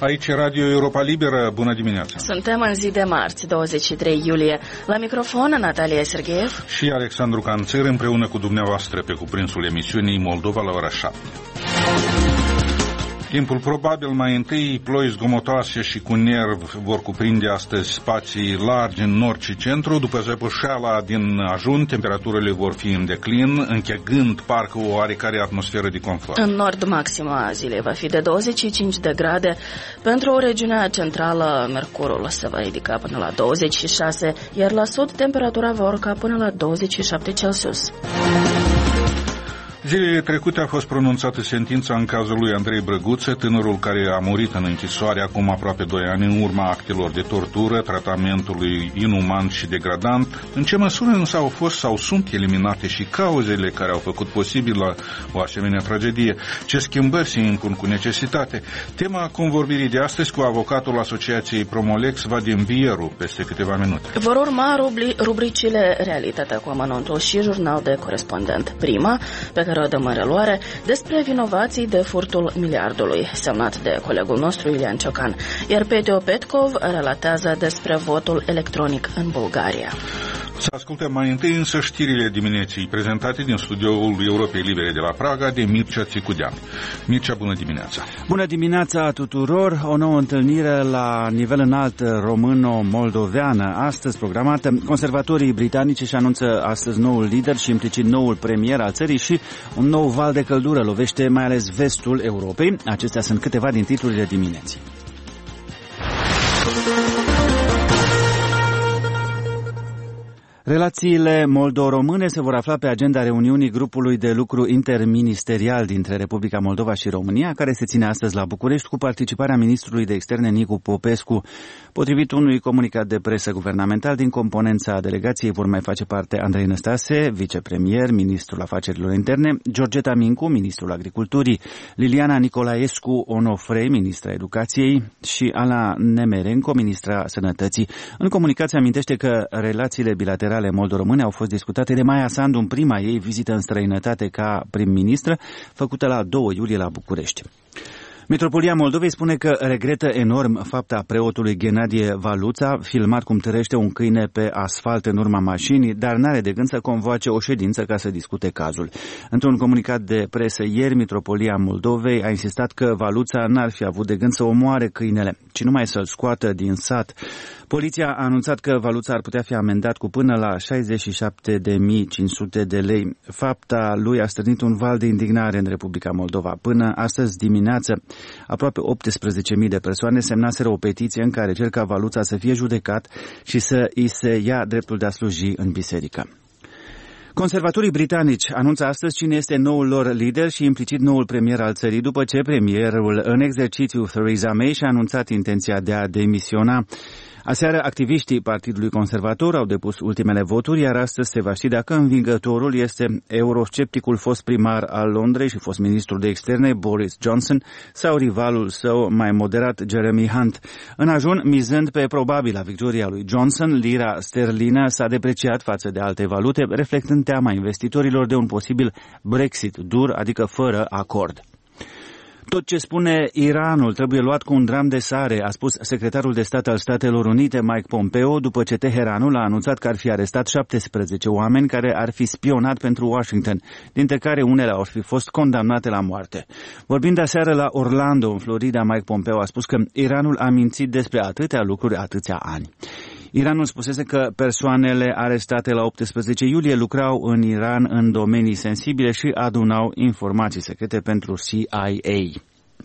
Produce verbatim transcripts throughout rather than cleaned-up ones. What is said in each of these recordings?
Aici Radio Europa Liberă, bună dimineața! Suntem în zi de marți, douăzeci și trei iulie. La microfon, Natalia Sergeev și Alexandru Canțer, împreună cu dumneavoastră pe cuprinsul emisiunii Moldova la ora șapte. Timpul probabil, mai întâi ploi zgomotoase și cu nerv vor cuprinde astăzi spații largi în nord și centru. După zăpușeala din ajun, temperaturile vor fi în declin, închegând parcă o oarecare atmosferă de confort. În nord, maxima zilei va fi de douăzeci și cinci de grade. Pentru o regiune centrală, mercurul se va ridica până la douăzeci și șase, iar la sud, temperatura va urca până la douăzeci și șapte Celsius. Zilele trecute a fost pronunțată sentința în cazul lui Andrei Brăguță, tânărul care a murit în închisoare acum aproape doi ani în urma actelor de tortură, tratamentului inuman și degradant. În ce măsură însă au fost sau sunt eliminate și cauzele care au făcut posibilă o asemenea tragedie? Ce schimbări se impun cu necesitate? Tema convorbirii de astăzi cu avocatul Asociației Promolex, Vadim Vieru, peste câteva minute. Vor urma rubri- rubricile Realitatea cu amănuntul și Jurnal de corespondent. Prima, pe care o dăm în reluare, despre vinovații de furtul miliardului, semnat de colegul nostru Ilian Ciocan, iar Petio Petkov relatează despre votul electronic în Bulgaria. Să ascultăm mai întâi însă știrile dimineții prezentate din studioul Europei Libere de la Praga de Mircea Țicudean. Mircea, bună dimineața! Bună dimineața tuturor! O nouă întâlnire la nivel înalt româno-moldoveană astăzi programată. Conservatorii britanici își anunță astăzi noul lider și implicit noul premier al țării și un nou val de căldură lovește mai ales vestul Europei. Acestea sunt câteva din titlurile dimineții. Relațiile moldo-române se vor afla pe agenda reuniunii grupului de lucru interministerial dintre Republica Moldova și România, care se ține astăzi la București cu participarea ministrului de externe Nicu Popescu. Potrivit unui comunicat de presă guvernamental, din componența delegației vor mai face parte Andrei Năstase, vicepremier, ministrul afacerilor interne, Georgeta Mincu, ministrul agriculturii, Liliana Nicolaescu Onofrei, ministra educației și Ana Nemerenco, ministra sănătății. În comunicat se amintește că relațiile bilaterale ale moldo-române au fost discutate de Maia Sandu în prima ei vizită în străinătate ca prim-ministră, făcută la doi iulie la București. Metropolia Moldovei spune că regretă enorm fapta preotului Ghenadie Valuța, filmat cum târăște un câine pe asfalt în urma mașinii, dar n-are de gând să convoace o ședință ca să discute cazul. Într-un comunicat de presă ieri, Metropolia Moldovei a insistat că Valuța n-ar fi avut de gând să omoare câinele, ci numai să-l scoată din sat. Poliția a anunțat că Valuța ar putea fi amendat cu până la șaizeci și șapte de mii cinci sute de lei. Fapta lui a stârnit un val de indignare în Republica Moldova. Până astăzi dimineață, aproape optsprezece mii de persoane semnaseră o petiție în care cer ca Valuța să fie judecat și să îi se ia dreptul de a sluji în biserică. Conservatorii britanici anunță astăzi cine este noul lor lider și implicit noul premier al țării, după ce premierul în exercițiu Theresa May și-a anunțat intenția de a demisiona. Aseară, activiștii Partidului Conservator au depus ultimele voturi, iar astăzi se va ști dacă învingătorul este euroscepticul fost primar al Londrei și fost ministru de externe Boris Johnson sau rivalul său mai moderat Jeremy Hunt. În ajun, mizând pe probabila victoria lui Johnson, lira sterlină s-a depreciat față de alte valute, reflectând teama investitorilor de un posibil Brexit dur, adică fără acord. Tot ce spune Iranul trebuie luat cu un dram de sare, a spus secretarul de stat al Statelor Unite Mike Pompeo, după ce Teheranul a anunțat că ar fi arestat șaptesprezece oameni care ar fi spionat pentru Washington, dintre care unele ar fi fost condamnate la moarte. Vorbind aseară la Orlando, în Florida, Mike Pompeo a spus că Iranul a mințit despre atâtea lucruri atâția ani. Iranul spusese că persoanele arestate la optsprezece iulie lucrau în Iran în domenii sensibile și adunau informații secrete pentru C I A.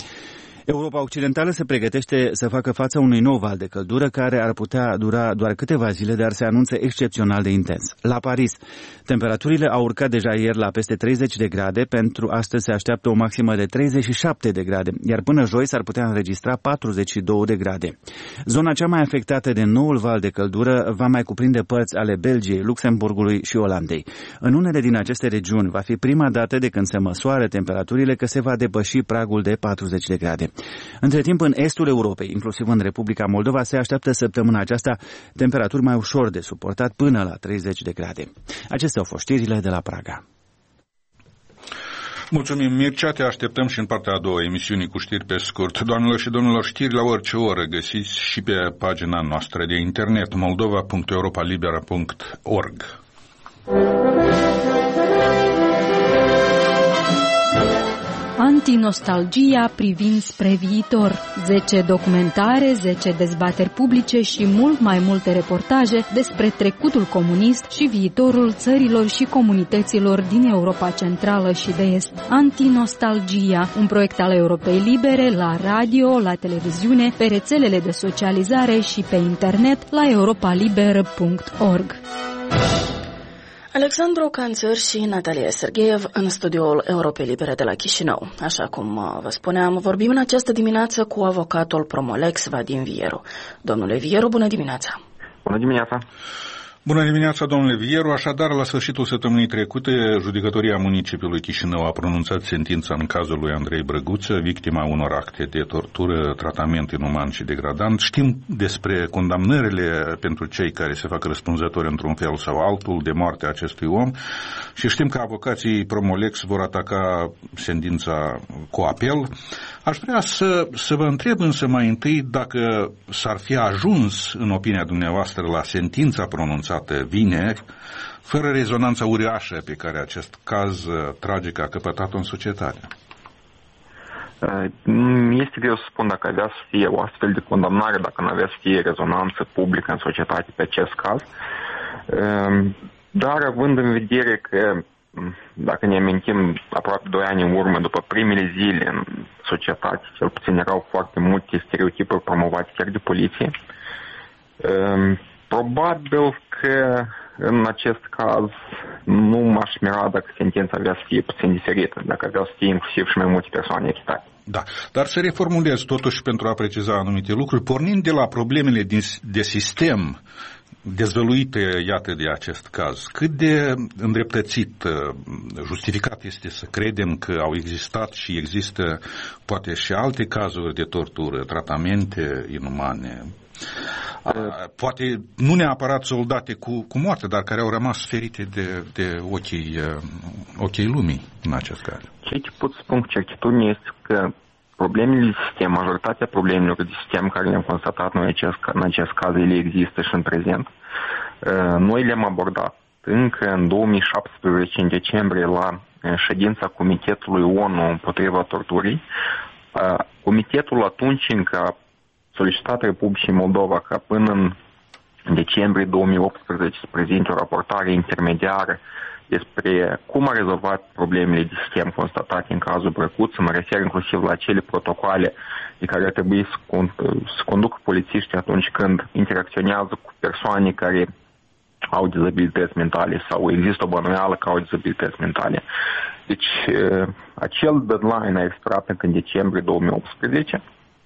Europa Occidentală se pregătește să facă față unui nou val de căldură care ar putea dura doar câteva zile, dar se anunță excepțional de intens. La Paris, temperaturile au urcat deja ieri la peste treizeci de grade, pentru astăzi se așteaptă o maximă de treizeci și șapte de grade, iar până joi s-ar putea înregistra patruzeci și două de grade. Zona cea mai afectată de noul val de căldură va mai cuprinde părți ale Belgiei, Luxemburgului și Olandei. În unele din aceste regiuni va fi prima dată de când se măsoară temperaturile că se va depăși pragul de patruzeci de grade. Între timp, în estul Europei, inclusiv în Republica Moldova, se așteaptă săptămâna aceasta temperaturi mai ușor de suportat până la treizeci de grade. Acestea au fost știrile de la Praga. Mulțumim, Mircea, te așteptăm și în partea a doua emisiunii cu știri pe scurt. Doamnelor și domnilor, știri la orice oră găsiți și pe pagina noastră de internet moldova punct europa libera punct org. Antinostalgia privind spre viitor. zece documentare, zece dezbateri publice și mult mai multe reportaje despre trecutul comunist și viitorul țărilor și comunităților din Europa Centrală și de Est. Antinostalgia, un proiect al Europei Libere la radio, la televiziune, pe rețelele de socializare și pe internet la europa liberă punct org. Alexandru Canțăr și Natalia Sergeev în studioul Europei Libere de la Chișinău. Așa cum vă spuneam, vorbim în această dimineață cu avocatul Promolex Vadim Vieru. Domnule Vieru, bună dimineața! Bună dimineața! Bună dimineața, domnule Vieru. Așadar, la sfârșitul săptămânii trecute, judecătoria municipiului Chișinău a pronunțat sentința în cazul lui Andrei Brăguță, victima unor acte de tortură, tratament inuman și degradant. Știm despre condamnările pentru cei care se fac răspunzători într-un fel sau altul de moartea acestui om și știm că avocații Promolex vor ataca sentința cu apel. Aș vrea să, să vă întreb însă mai întâi dacă s-ar fi ajuns, în opinia dumneavoastră, la sentința pronunțată vineri, fără rezonanța uriașă pe care acest caz tragic a căpătat-o în societate. Este greu să spun dacă avea să fie o astfel de condamnare, dacă nu avea să fie rezonanță publică în societate pe acest caz. Dar având în vedere că, dacă ne amintim, aproape doi ani în urmă, după primele zile în societate, cel puțin erau foarte multe stereotipuri promovate chiar de poliție, probabil că în acest caz nu m-aș mira dacă sentința avea să fie puțin diferită, dacă avea să fie inclusiv și mai multe persoane achitate. Da, dar să reformulez totuși pentru a preciza anumite lucruri, pornind de la problemele de sistem dezvăluite, iată, de acest caz. Cât de îndreptățit, justificat este să credem că au existat și există poate și alte cazuri de tortură, tratamente inumane, poate nu neapărat soldate cu, cu moarte, dar care au rămas ferite de, de ochii, ochii lumii în acest caz. Ce ce pot spun cu certitudine este că problemele de sistem, majoritatea problemelor de sistem care le-am constatat noi în acest caz, ele există și în prezent. Noi le-am abordat încă în două mii șaptesprezece, în decembrie, la ședința Comitetului O N U împotriva torturii. Comitetul atunci încă a solicitat Republicii Moldova ca până în decembrie două mii optsprezece să prezinte o raportare intermediară despre cum a rezolvat problemele de sistem constatate în cazul Brăguț. Mă refer inclusiv la acele protocoale de care ar trebui să, să conducă polițiștii atunci când interacționează cu persoane care au dizabilități mentale sau există o bănuială că au dizabilități mentale. Deci acel deadline a expirat încă în decembrie două mii optsprezece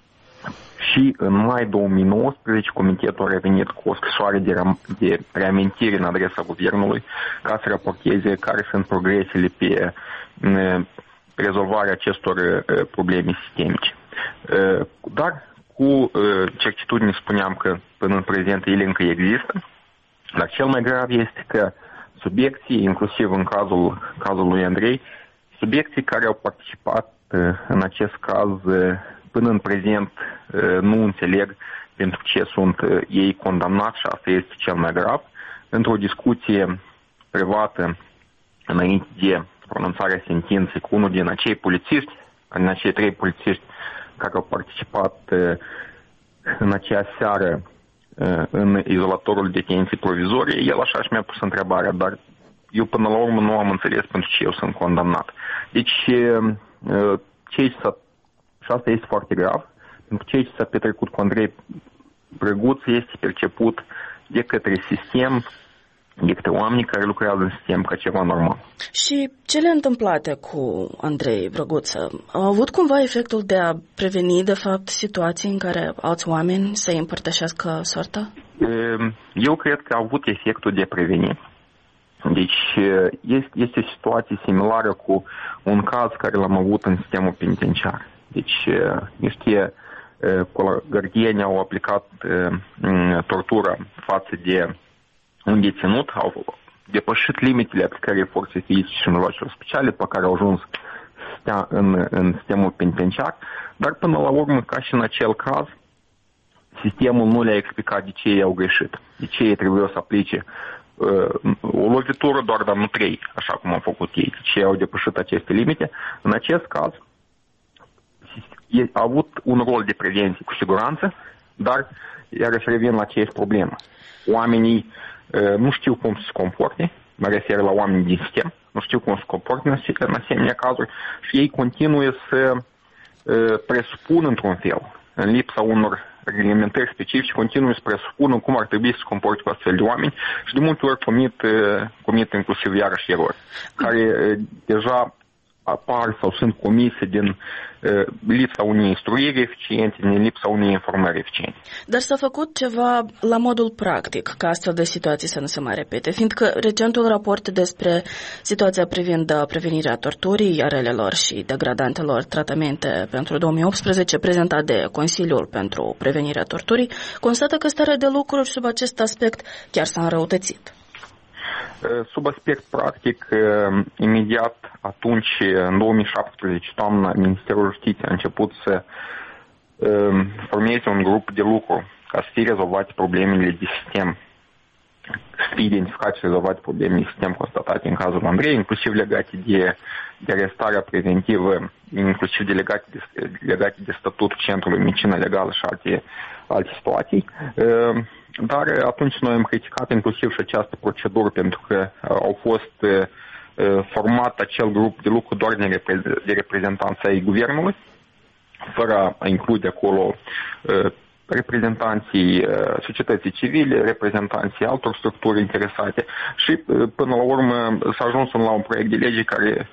și în mai două mii nouăsprezece Comitetul a revenit cu o scrisoare de, de reamintire în adresa guvernului ca să raporteze care sunt progresele pe rezolvarea acestor probleme sistemice. Dar cu certitudine spuneam că până în prezent ele încă există, dar cel mai grav este că subiecții, inclusiv în cazul, cazul lui Andrei, subiecții care au participat în acest caz până în prezent nu înțeleg pentru ce sunt ei condamnați și asta este cel mai grav. Într-o discuție privată înainte de pronunțarea sentinței cu unul din acei polițiști, din acei trei polițiști care au participat în acea seară în izolatorul detenției provizorie, el așa și mi-a pus întrebarea, dar eu până la urmă nu am înțeles pentru ce eu sunt condamnat. Deci ce s-a Și asta este foarte grav, pentru că ceea ce s-a petrecut cu Andrei Brăguț este perceput de către sistem, de către oamenii care lucrează în sistem ca ceva normal. Și cele întâmplate cu Andrei Brăguț au avut cumva efectul de a preveni, de fapt, situații în care alți oameni să îi împărtășească soarta? Eu cred că a avut efectul de a preveni. Deci este, este o situație similară cu un caz care l-am avut în sistemul penitenciar. Deci niște gardieni au aplicat tortura față de un deținut, au depășit limitele aplicării forței fizice și mijloacelor speciale, pe care au ajuns exista în, în sistemul penitenciar, dar până la urmă, ca și în acel caz, sistemul nu le-a explicat de ce ei au greșit, de ce ei trebuie să aplice uh, o lovitură doar, dar nu trei, așa cum au făcut ei, de ce au depășit aceste limite. În acest caz, a avut un rol de prevenție, cu siguranță, dar iarăși revin la aceeași problemă. Oamenii uh, nu știu cum să se comporte, mă refer la oamenii din sistem, nu știu cum să se comporte în asemenea cazuri și ei continuă să uh, presupună într-un fel, în lipsa unor reglementări specifice, continuă să presupună cum ar trebui să se comporte cu astfel de oameni și de multe ori comit, comit inclusiv iarăși erori, care deja apar sau sunt comise din uh, lipsa unei instruiri eficiente, din lipsa unei informări eficiente. Dar s-a făcut ceva la modul practic ca astfel de situații să nu se mai repete, fiindcă recentul raport despre situația privind prevenirea torturii, a relelor și degradantelor tratamente pentru două mii optsprezece, prezentat de Consiliul pentru Prevenirea Torturii, constată că starea de lucruri sub acest aspect chiar s-a înrăutățit. Sub aspect practic, imediat atunci, în două mii șaptesprezece, toamna, Ministerul Justiției a început să formeze un grup de lucru ca să fie rezolvate problemele de sistem, să fie identificate și rezolvate problemele de sistem constatate în cazul Andrei, inclusiv legate de, de arestarea preventivă, inclusiv de legate de, legate de statutul Centrului Medicină Legală și alte, alte situații. Dar atunci noi am criticat inclusiv și această procedură pentru că au fost format acel grup de lucru doar de reprezentanța ai guvernului, fără a include acolo reprezentanții societății civile, reprezentanții altor structuri interesate și până la urmă s-a ajuns la un proiect de lege care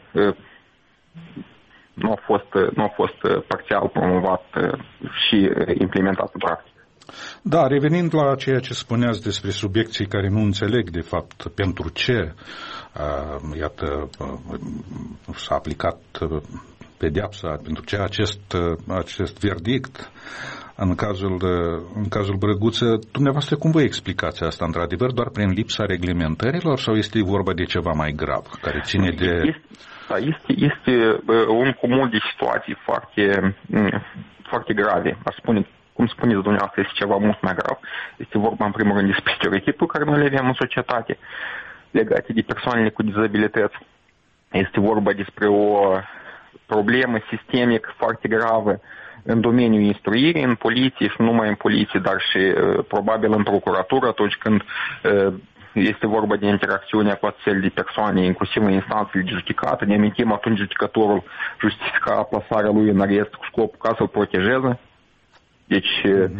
nu a fost, nu a fost parțial promovat și implementat în practică. Da, revenind la ceea ce spuneați despre subiecții care nu înțeleg de fapt pentru ce uh, iată uh, s-a aplicat uh, pedeapsa, pentru ce acest, uh, acest verdict în cazul, uh, în cazul Brăguță, dumneavoastră cum vă explicați asta într-adevăr, doar prin lipsa reglementărilor sau este vorba de ceva mai grav care ține de... Este, da, este, este uh, un cumul de situații foarte, uh, foarte grave, aș spune. Cum spuneți dumneavoastră, este ceva mult mai grav. Este vorba în primul rând despre stereotipul care noi le avem în societate legate de persoanele cu dizabilități. Este vorba despre o problemă sistemică foarte gravă în domeniul instruirii, în poliție și nu numai în poliție, dar și probabil în procuratură atunci când este vorba de interacțiunea cu astfel de persoane, inclusiv în instanțele de judecată. Ne amintim, atunci judecătorul justifica plasarea lui în arest cu scopul ca să-l protejeze. Deci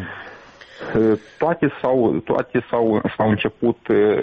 toate s-au, toate s-au, s-au început,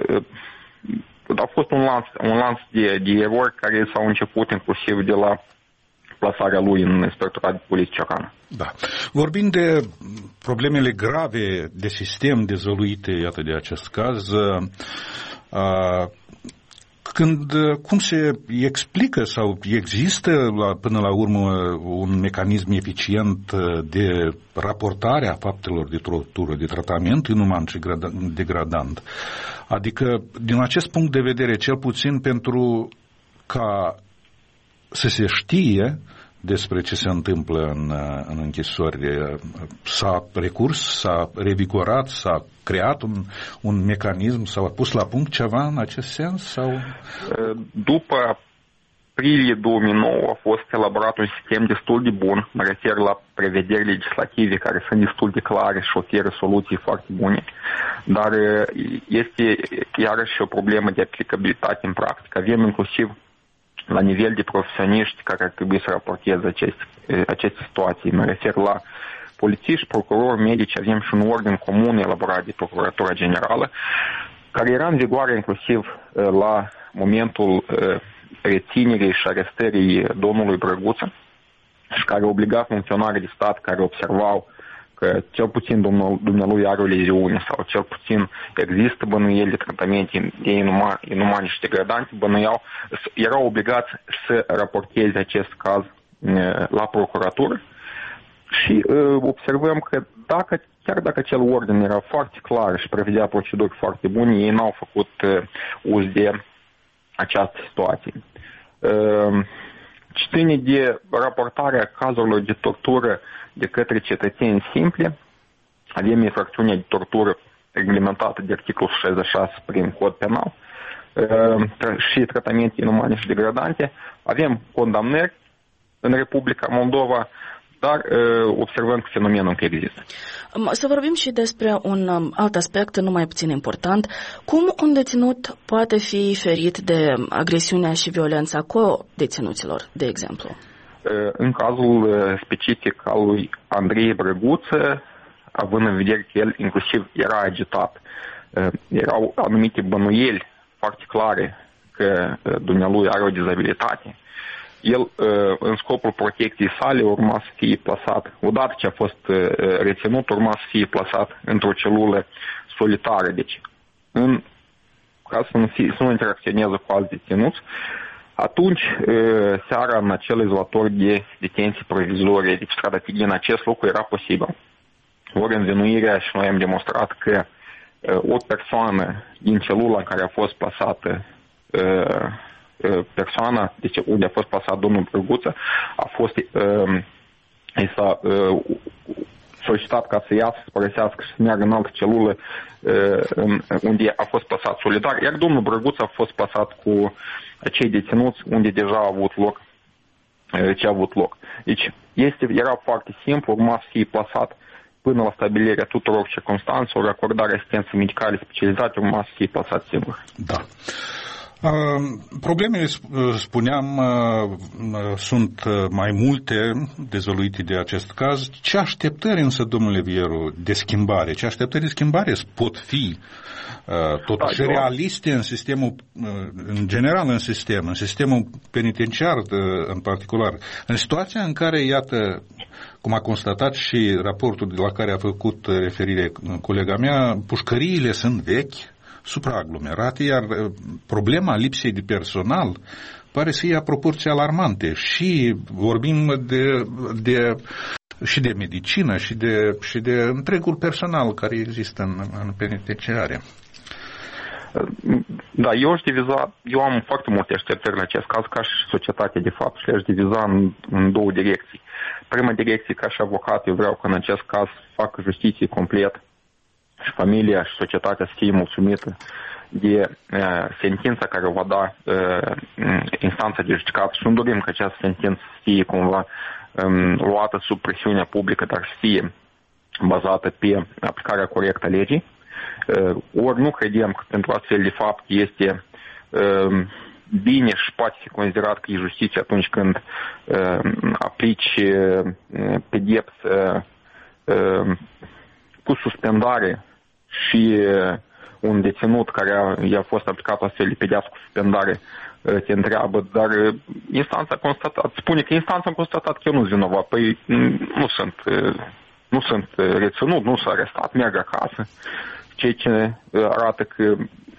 a fost un lanț, un lanț de, de erori care s-au început inclusiv de la plasarea lui în Inspectorat de Poliție Ciocană. Da. Vorbind de problemele grave de sistem dezvăluite, iată, de acest caz, a, când, cum se explică sau există la, până la urmă un mecanism eficient de raportare a faptelor de tortură, de tratament inuman și degradant? Adică, din acest punct de vedere, cel puțin pentru ca să se știe despre ce se întâmplă în, în închisori, s-a recurs, s-a revigorat, s-a creat un, un mecanism, s-a pus la punct ceva în acest sens? Sau? După aprilie două mii nouă a fost elaborat un sistem destul de bun, mă refer la prevederi legislative care sunt destul de clare și oferă soluții foarte bune, dar este iarăși o problemă de aplicabilitate în practică. Avem inclusiv la nivel de profesioniști care ar trebui să raporteze aceste, aceste situații. Mă refer la polițiști, procurori, medici, avem și un ordin comun elaborat de Procuratura Generală, care era în vigoare inclusiv la momentul reținerii și arestării domnului Brăguță și care obliga funcționarii de stat care observau că cel puțin dumnealui are o leziune sau cel puțin există bănuieli de tratamente de inumane, inumane și degradante, bănuiau, erau obligați să raporteze acest caz la procuratură și observăm că dacă, chiar dacă acel ordin era foarte clar și prevedea proceduri foarte bune, ei n-au făcut uz de această situație. ce ține de raportarea cazurilor de tortură de către cetățeni simple, avem infracțiunea de tortură reglementată de articolul șaizeci și șase prin cod penal și tratamente inumane și degradante. Avem condamnări în Republica Moldova, dar observăm că fenomenul încă există. Să vorbim și despre un alt aspect nu mai puțin important. Cum un deținut poate fi ferit de agresiunea și violența co-deținuților, de exemplu? În cazul specific al lui Andrei Brăguță, având în vedere că el inclusiv era agitat, erau anumite bănuieli foarte clare că dumnealui are o dizabilitate, el, în scopul protecției sale, urma să fie plasat, odată ce a fost reținut, urma să fie plasat într-o celulă solitară. Deci, în, ca să nu, fie, să nu interacționeze cu alți deținuți, atunci, seara, în acel izolator de detenție provizorie, deci strada Tighin, acest lucru era posibil. Ori învinuirea, și noi am demonstrat că o persoană din celula în care a fost plasată persoana, deci unde a fost plasat domnul Brăguță, a fost i s-a solicitat ca să iasă, să părăsească și să meargă în altă celulă unde a fost plasat solidar, iar domnul Brăguță a fost plasat cu cei deținuți unde deja a avut loc ce a avut loc. Deci este, era foarte simplu, urma să fie plasat până la stabilirea tuturor circunstanțelor, acordarea asistenței medicale specializate, urma să fie plasat singur. Da. Problemele, spuneam, sunt mai multe dezvăluite de acest caz. Ce așteptări însă, domnule Vieru, de schimbare? Ce așteptări de schimbare pot fi totuși realiste în sistemul, în general în sistem, în sistemul penitenciar în particular, în situația în care, iată, cum a constatat și raportul la care a făcut referire colega mea, pușcăriile sunt vechi, supraaglomerate, iar problema lipsei de personal pare să ia proporții alarmante și vorbim de, de, și de medicină și de, și de întregul personal care există în, în penitenciare. Da, eu aș diviza, eu am foarte multe așteptări în acest caz, ca și societate, de fapt, și le-aș diviza în, în două direcții. Prima direcție, ca și avocat, eu vreau că în acest caz fac justiție complet și familia și societatea să fie mulțumită de uh, sentința care o va da uh, instanța de judecată și nu dorim ca această sentință să fie cumva um, luată sub presiunea publică, dar să fie bazată pe aplicarea corectă a legii. Uh, ori nu credem că pentru astfel de fapt este uh, bine și poate fi considerat că e justiție atunci când uh, aplici uh, pedepsă uh, cu suspendare și un deținut care i-a fost aplicat astfel de pedeapsă cu suspendare te întreabă, dar instanța a constatat, spune că instanța a constatat că eu nu sunt vinovat. Păi nu sunt, nu sunt reținut, nu sunt arestat, merg acasă. Ceea ce arată că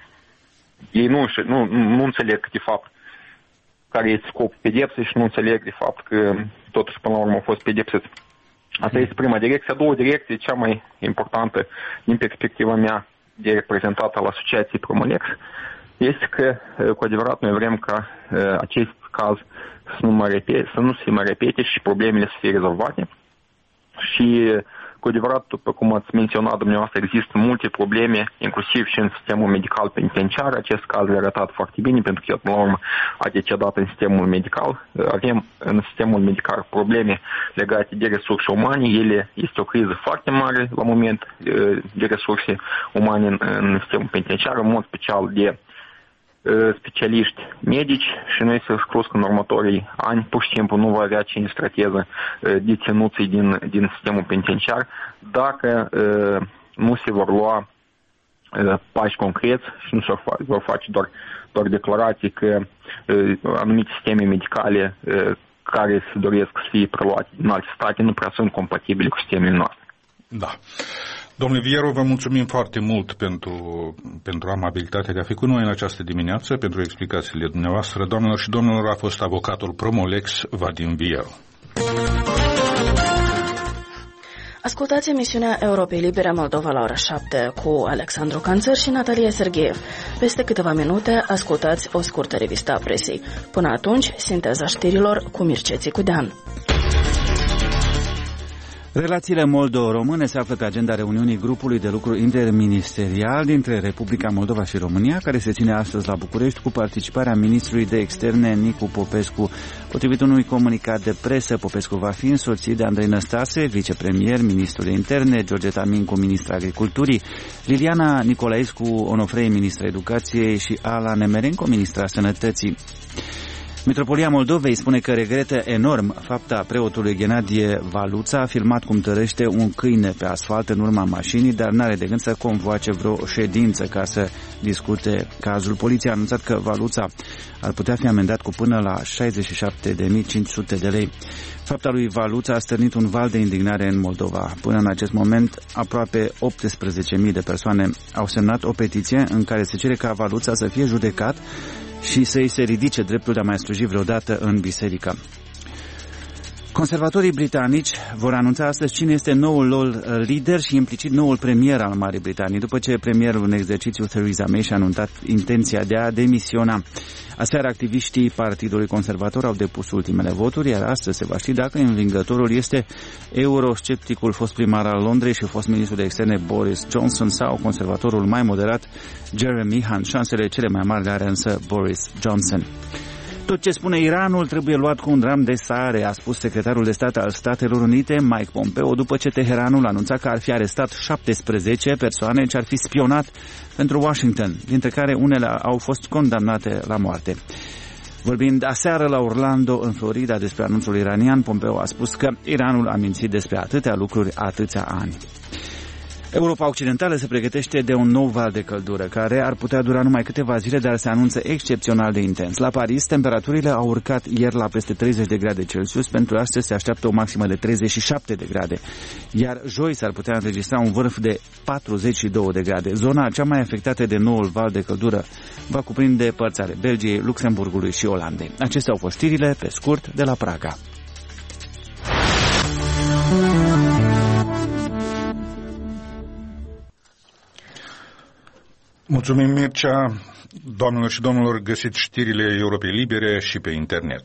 ei nu, nu, nu înțeleg de fapt care este scopul pedepsei și nu înțeleg de fapt că totuși până la urmă a fost pedepsit. Asta este prima direcție. A doua direcție, cea mai importantă din perspectiva mea de reprezentat al Asociației Promolex, este că, cu adevărat, noi vrem ca acest caz să nu, mă repete, să nu se mai repete și problemele să fie rezolvate. Și, cu adevărat, după cum ați menționat dumneavoastră, există multe probleme, inclusiv și în sistemul medical penitenciar. Acest caz le-a arătat foarte bine, pentru că, până la urmă, a decedat în sistemul medical. Avem în sistemul medical probleme legate de resurse umane. Ele este o criză foarte mare la moment de resurse umane în, în sistemul penitenciar, în mod special de specialiști medici, și noi să scuz că în următorii ani pur și simplu nu va avea cine să trateze deținuții din, din sistemul penitenciar dacă nu se vor lua pași concreți și nu se vor face doar, doar declarații că anumite sisteme medicale care se doresc să fie preluate din alte state nu prea sunt compatibile cu sistemele noastre. Da. Domnule Vieru, vă mulțumim foarte mult pentru, pentru amabilitatea de a fi cu noi în această dimineață, pentru explicațiile dumneavoastră. Doamnelor și domnilor, a fost avocatul Promolex Vadim Vieru. Ascultați emisiunea Europei Libere Moldova la ora șapte cu Alexandru Canțăr și Natalia Sergeev. Peste câteva minute ascultați o scurtă revistă a presei. Până atunci, sinteza știrilor cu Mircea Țicudean. Relațiile moldo-române se află pe agenda reuniunii grupului de lucru interministerial dintre Republica Moldova și România, care se ține astăzi la București cu participarea ministrului de externe Nicu Popescu. Potrivit unui comunicat de presă, Popescu va fi însoțit de Andrei Năstase, vicepremier, ministrul de interne, Georgeta Mincu, ministra agriculturii, Liliana Nicolaescu Onofrei, ministra educației și Ala Nemerenco, ministra sănătății. Mitropolia Moldovei spune că regretă enorm fapta preotului Ghenadie Valuța, filmat cum tărăște un câine pe asfalt în urma mașinii, dar n-are de gând să convoace vreo ședință ca să discute cazul. Poliția a anunțat că Valuța ar putea fi amendat cu până la șaizeci și șapte de mii cinci sute de lei. Fapta lui Valuța a stârnit un val de indignare în Moldova. Până în acest moment, aproape optsprezece mii de persoane au semnat o petiție în care se cere ca Valuța să fie judecat și să-i se ridice dreptul de a mai sluji vreodată în biserică. Conservatorii britanici vor anunța astăzi cine este noul lor lider și implicit noul premier al Marii Britanii, după ce premierul în exercițiu Theresa May și-a anunțat intenția de a demisiona. Aseară, activiștii Partidului Conservator au depus ultimele voturi, iar astăzi se va ști dacă învingătorul este euroscepticul fost primar al Londrei și fost ministru de externe Boris Johnson sau conservatorul mai moderat Jeremy Hunt. Șansele cele mai mari le are însă Boris Johnson. Tot ce spune Iranul trebuie luat cu un ram de sare, a spus secretarul de stat al Statelor Unite, Mike Pompeo, după ce Teheranul anunța că ar fi arestat șaptesprezece persoane ce ar fi spionat pentru Washington, dintre care unele au fost condamnate la moarte. Vorbind aseară la Orlando, în Florida, despre anunțul iranian, Pompeo a spus că Iranul a mințit despre atâtea lucruri atâția ani. Europa Occidentală se pregătește de un nou val de căldură, care ar putea dura numai câteva zile, dar se anunță excepțional de intens. La Paris, temperaturile au urcat ieri la peste treizeci de grade Celsius, pentru astăzi se așteaptă o maximă de treizeci și șapte de grade, iar joi s-ar putea înregistra un vârf de patruzeci și două de grade. Zona cea mai afectată de noul val de căldură va cuprinde părți ale Belgiei, Luxemburgului și Olandei. Acestea au fost știrile, pe scurt, de la Praga. Mulțumim, Mircea. Doamnelor și domnilor, găsiți știrile Europei Libere și pe internet.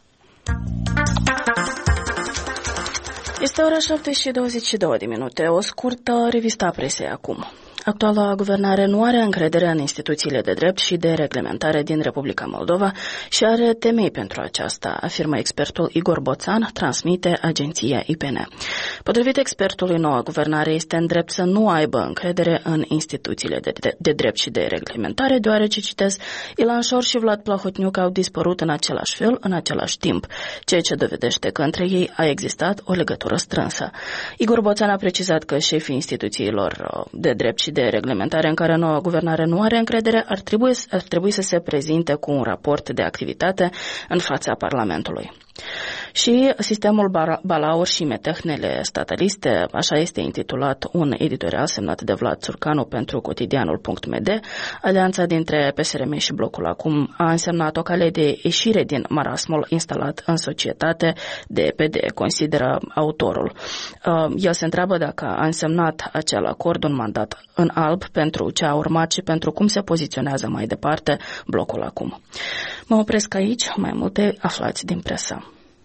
Este ora șapte și douăzeci și două de minute. O scurtă revistă a presei acum. Actuala guvernare nu are încredere în instituțiile de drept și de reglementare din Republica Moldova și are temei pentru aceasta, afirmă expertul Igor Boțan, transmite agenția I P N. Potrivit expertului, noua guvernare este în drept să nu aibă încredere în instituțiile de, de, de drept și de reglementare, deoarece, citez, Ilan Șor și Vlad Plahotniuc au dispărut în același fel, în același timp, ceea ce dovedește că între ei a existat o legătură strânsă. Igor Boțan a precizat că șefii instituțiilor de drept și de reglementare în care noua guvernare nu are încredere ar trebui, ar trebui să se prezinte cu un raport de activitate în fața Parlamentului. Și sistemul balaur și metehnele stataliste, așa este intitulat un editorial semnat de Vlad Țurcanu pentru cotidianul punct m d. Alianța dintre P S R M și Blocul Acum a însemnat o cale de ieșire din marasmul instalat în societate de P D, consideră autorul. El se întreabă dacă a însemnat acel acord un mandat în alb pentru ce a urmat și pentru cum se poziționează mai departe Blocul Acum. Mă opresc aici, mai multe aflați din presă.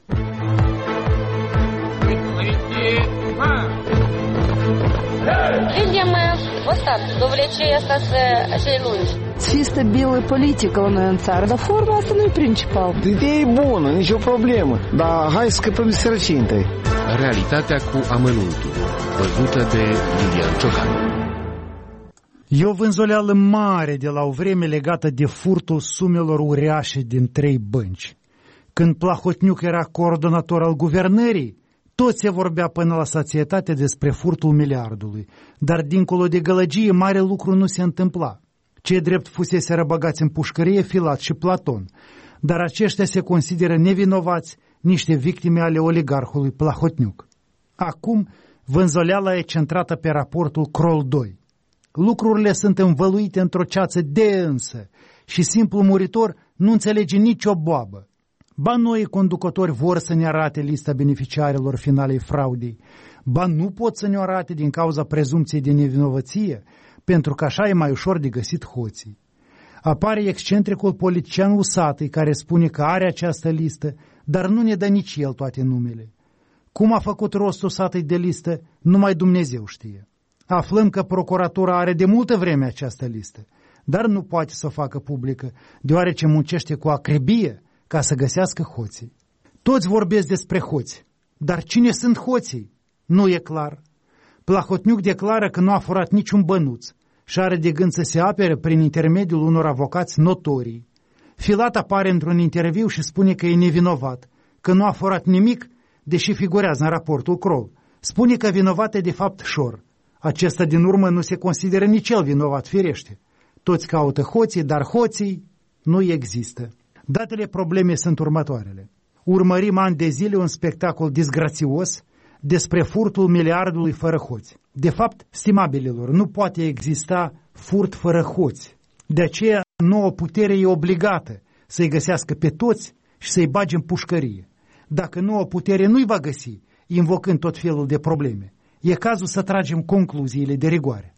Видим вот так, до влечения acei lungi. Să fie stabilă politică la noi în țară, dar forma asta nu e principal. Ideea e bună, nicio problemă, dar hai să scăpăm de sărăcie întâi. Realitatea cu amănuntul, văzută de Lilian Ciocanu. E o vânzoleală mare de la o vreme legată de furtul sumelor uriașe din trei bănci. Când Plahotniuc era coordonator al guvernării, tot se vorbea până la sațietate despre furtul miliardului, dar dincolo de gălăgie mare lucru nu se întâmpla. Cei drept fusese răbăgați în pușcărie Filat și Platon, dar aceștia se consideră nevinovați, niște victime ale oligarhului Plahotniuc. Acum, vânzoleala e centrată pe raportul Crol doi. Lucrurile sunt învăluite într-o ceață de însă și simplul muritor nu înțelege nicio boabă. Ba noi conducători vor să ne arate lista beneficiarilor finalei fraudei, Ba nu pot să ne arate din cauza prezumției de nevinovăție, pentru că așa e mai ușor de găsit hoții. Apare excentricul politician Usatăi care spune că are această listă, dar nu ne dă nici el toate numele. Cum a făcut rost Usatăi de listă, numai Dumnezeu știe. Aflăm că procuratura are de multă vreme această listă, dar nu poate să o facă publică, deoarece muncește cu acrebie ca să găsească hoții. Toți vorbesc despre hoți, dar cine sunt hoții? Nu e clar. Plahotniuc declară că nu a furat niciun bănuț și are de gând să se apere prin intermediul unor avocați notorii. Filat apare într-un interviu și spune că e nevinovat, că nu a furat nimic, deși figurează în raportul Kroll. Spune că vinovat e de fapt Șor. Acesta din urmă nu se consideră nici el vinovat, firește. Toți caută hoții, dar hoții nu există. Datele problemei sunt următoarele. Urmărim ani de zile un spectacol disgrațios despre furtul miliardului fără hoți. De fapt, stimabililor, nu poate exista furt fără hoți. De aceea, nouă putere e obligată să-i găsească pe toți și să-i bage în pușcărie. Dacă nouă putere nu-i va găsi, invocând tot felul de probleme, e cazul să tragem concluziile de rigoare.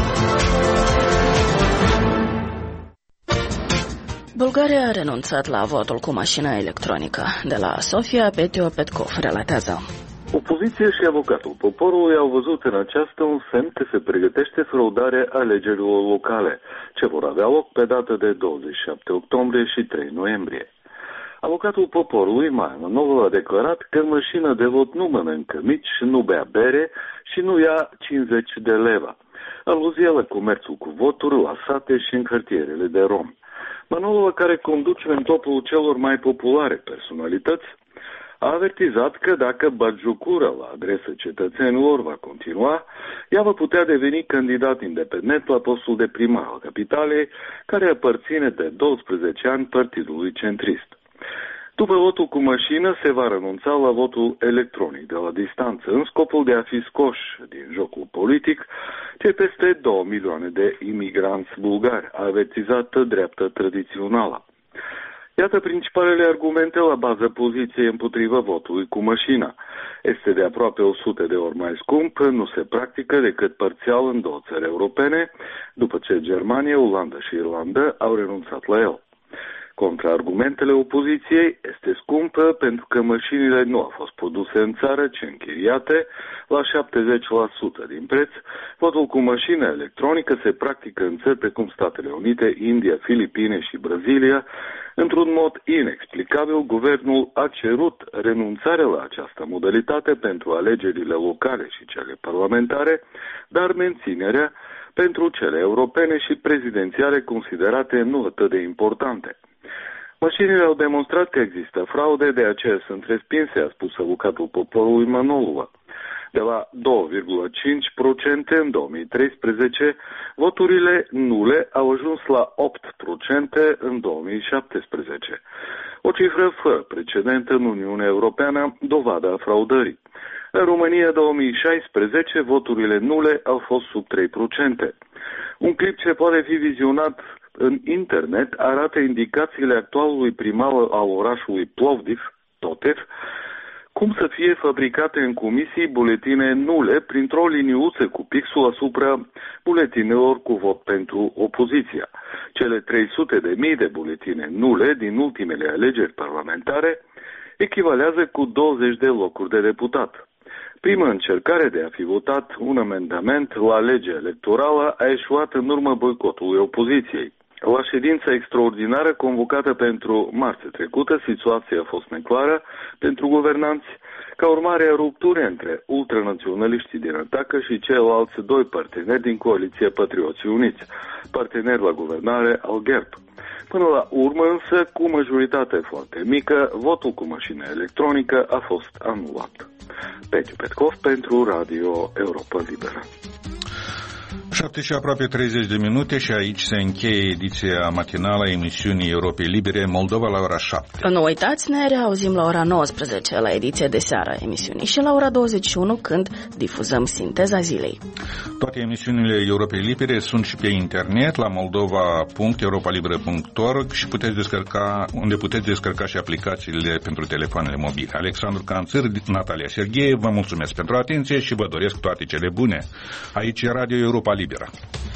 Bulgaria a renunțat la votul cu mașina electronică. De la Sofia, Petio Petkov relatează. Opoziția și avocatul poporului au văzut în aceasta un semn că se pregătește fraudarea alegerilor locale, ce vor avea loc pe data de douăzeci și șapte octombrie și trei noiembrie. Avocatul poporului, Maia Manolova, a declarat că în mașină de vot nu mănâncă mici, nu bea bere și nu ia cincizeci de leva. Aluzia la comerțul cu voturi, la sate și în cartierele de rom. Manolova, care conduce în topul celor mai populare personalități, a avertizat că dacă batjocura la adresa cetățenilor va continua, ea va putea deveni candidat independent la postul de primar al capitalei, care aparține de doisprezece ani partidului centrist. După votul cu mașină, se va renunța la votul electronic de la distanță, în scopul de a fi scoși din jocul politic de peste două milioane de imigranți bulgari, a avertizat dreapta tradițională. Iată principalele argumente la baza poziției împotriva votului cu mașina. Este de aproape o sută de ori mai scump, nu se practică decât parțial în două țări europene, după ce Germania, Olanda și Irlanda au renunțat la el. Contraargumentele opoziției: este scumpă pentru că mașinile nu au fost produse în țară, ci închiriate la șaptezeci la sută din preț. Votul cu mașină electronică se practică în țări precum Statele Unite, India, Filipine și Brazilia. Într-un mod inexplicabil, guvernul a cerut renunțarea la această modalitate pentru alegerile locale și cele parlamentare, dar menținerea pentru cele europene și prezidențiale considerate nu atât de importante. Mașinile au demonstrat că există fraude, de aceea sunt respinse, a spus avocatul poporului Manolova. De la doi virgulă cinci la sută în două mii treisprezece, voturile nule au ajuns la opt la sută în două mii șaptesprezece. O cifră fără precedent în Uniunea Europeană, dovadă a fraudării. În România două mii șaisprezece, voturile nule au fost sub trei la sută. Un clip ce poate fi vizionat în internet arată indicațiile actualului primar al orașului Plovdiv, Totev, cum să fie fabricate în comisii buletine nule printr-o liniuță cu pixul asupra buletinelor cu vot pentru opoziția. Cele trei sute de mii de buletine nule din ultimele alegeri parlamentare echivalează cu douăzeci de locuri de deputat. Prima încercare de a fi votat un amendament la legea electorală a eșuat în urma boicotului opoziției. La ședința extraordinară convocată pentru marțea trecută, situația a fost neclară pentru guvernanți, ca urmare a rupturii între ultranaționaliștii din atacă și ceilalți doi parteneri din coaliția Patrioții Uniți, parteneri la guvernare al G E R P. Până la urmă însă, cu majoritate foarte mică, votul cu mașină electronică a fost anulat. Petio Petkov pentru Radio Europa Liberă. șapte și aproape treizeci de minute și aici se încheie ediția matinală a emisiunii Europei Libere Moldova la ora șapte. Nu uitați, ne reauzim la ora nouăsprezece la ediția de seară a emisiunii și la ora douăzeci și unu când difuzăm Sinteza Zilei. Toate emisiunile Europei Libere sunt și pe internet la moldova punct europa liberă punct org și puteți descărca, unde puteți descărca și aplicațiile pentru telefoanele mobile. Alexandru Canțăr, Natalia Serghei, vă mulțumesc pentru atenție și vă doresc toate cele bune. Aici e Radio Europa Liberă.